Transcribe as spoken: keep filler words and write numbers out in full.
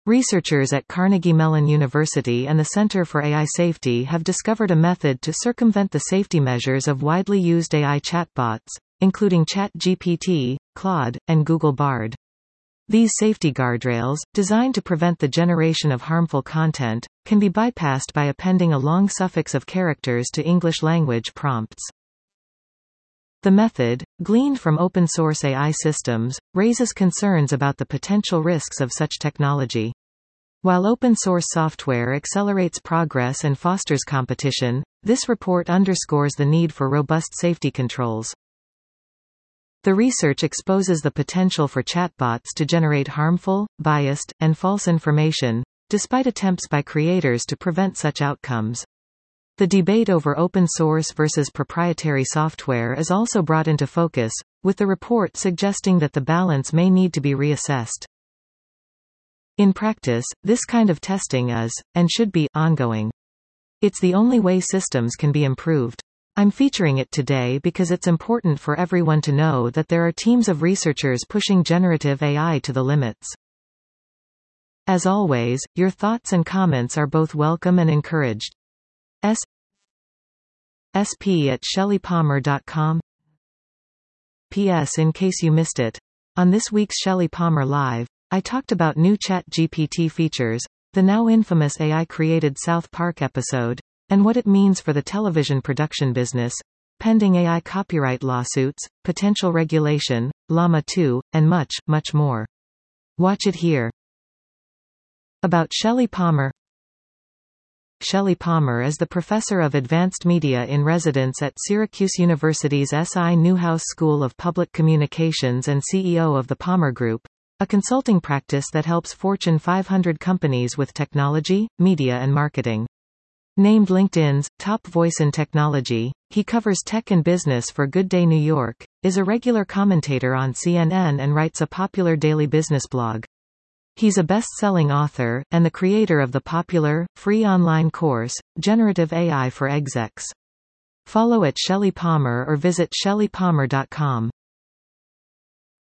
Researchers at Carnegie Mellon University and the Center for A I Safety have discovered a method to circumvent the safety measures of widely used A I chatbots, including ChatGPT, Claude, and Google Bard. These safety guardrails, designed to prevent the generation of harmful content, can be bypassed by appending a long suffix of characters to English language prompts. The method, gleaned from open-source A I systems, raises concerns about the potential risks of such technology. While open-source software accelerates progress and fosters competition, this report underscores the need for robust safety controls. The research exposes the potential for chatbots to generate harmful, biased, and false information, despite attempts by creators to prevent such outcomes. The debate over open source versus proprietary software is also brought into focus, with the report suggesting that the balance may need to be reassessed. In practice, this kind of testing is, and should be, ongoing. It's the only way systems can be improved. I'm featuring it today because it's important for everyone to know that there are teams of researchers pushing generative A I to the limits. As always, your thoughts and comments are both welcome and encouraged. S. sp at shelley palmer dot com. P S In case you missed it. On this week's Shelley Palmer Live, I talked about new ChatGPT features, the now infamous A I-created South Park episode, and what it means for the television production business, pending A I copyright lawsuits, potential regulation, Llama two, and much, much more. Watch it here. About Shelley Palmer. Shelley Palmer is the professor of advanced media in residence at Syracuse University's S I Newhouse School of Public Communications and C E O of the Palmer Group, a consulting practice that helps Fortune five hundred companies with technology, media and marketing. Named LinkedIn's top voice in technology, he covers tech and business for Good Day New York, is a regular commentator on C N N and writes a popular daily business blog. He's a best-selling author, and the creator of the popular, free online course, Generative A I for Execs. Follow at Shelley Palmer or visit shelley palmer dot com.